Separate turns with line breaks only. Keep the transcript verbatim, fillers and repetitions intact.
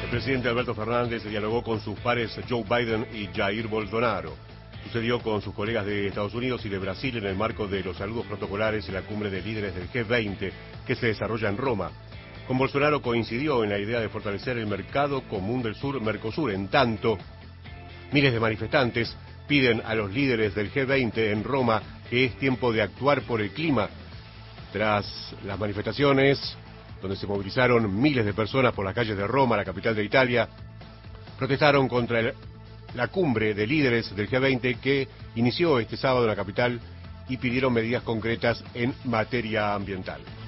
El presidente Alberto Fernández dialogó con sus pares Joe Biden y Jair Bolsonaro. Sucedió con sus colegas de Estados Unidos y de Brasil en el marco de los saludos protocolares en la cumbre de líderes del G veinte que se desarrolla en Roma. Con Bolsonaro coincidió en la idea de fortalecer el mercado común del sur, Mercosur. En tanto, miles de manifestantes piden a los líderes del G veinte en Roma que es tiempo de actuar por el clima. Tras las manifestaciones, donde se movilizaron miles de personas por las calles de Roma, la capital de Italia, protestaron contra el, la cumbre de líderes del G veinte que inició este sábado en la capital y pidieron medidas concretas en materia ambiental.